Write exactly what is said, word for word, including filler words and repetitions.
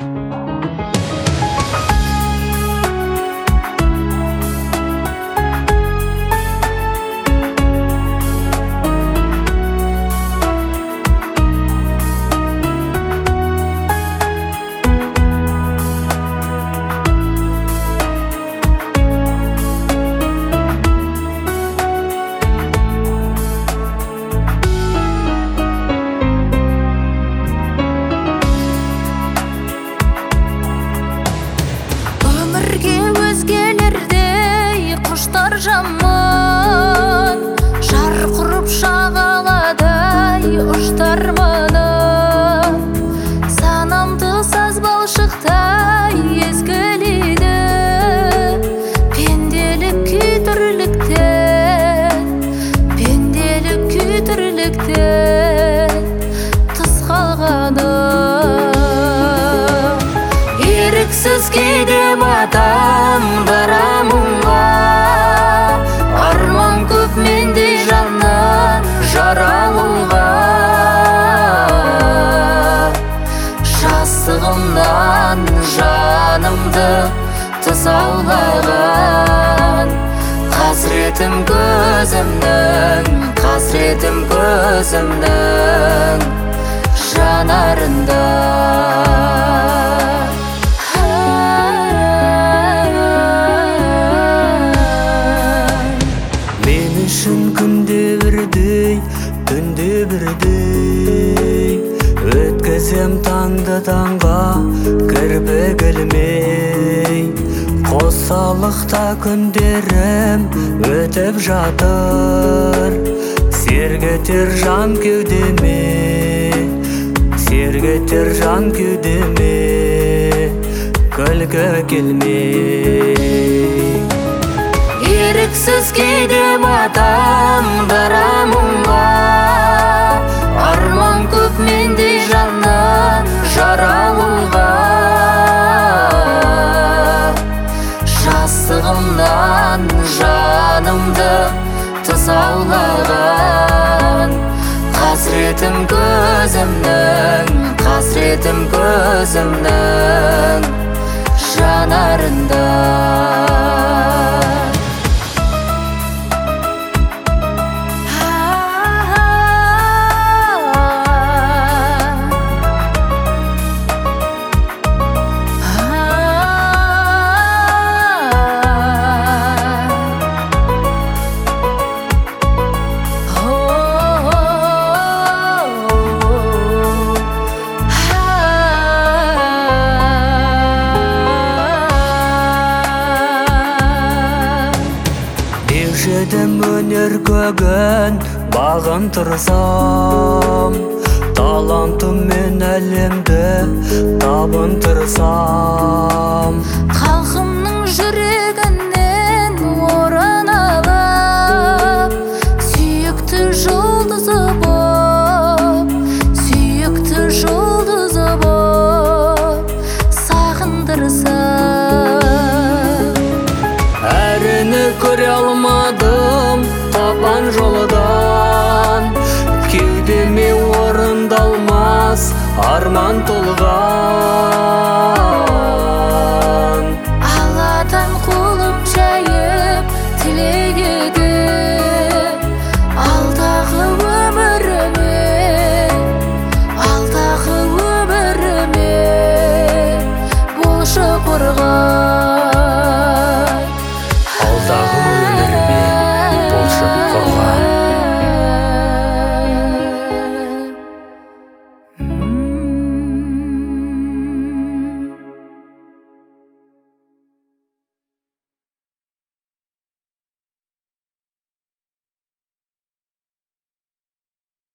Жаман жар құрып шағаладай ұштар мана санамды саз балшықтай езгілейді пенделік күйдірліктен пенделік күйдірліктен тыс қалғаны еріксіз кейде батам барамынға арман көп мендей жаннан жаралуға жастығымнан жанымды тыс аулаған қасіретім көзімнің қасіретім көзімнің жанарында күнде бірдей, түнде бірдей өткізем таңды таңға кірпік ілмей қосалықта күндерім өтіп жатыр сергітер жан кеудеме сергітер жан кеудеме күлкі келмей еріксіз кейде батам барамынға арман көп мендей жаннан жаралуға жастығымнан жанымды тыс аулаған қасіретім көзімнің қасіретім көзімнің жанарында Едім өнер көгін бағын тұрсам талантыммен әлемді табын тұрсам халқымның жүрегінен орын алып сүйікті жұлдызы боп сүйікті жұлдызы боп сағындырсам әріні көре алмадым тапан жолдан кеудеме орындалмас арман толған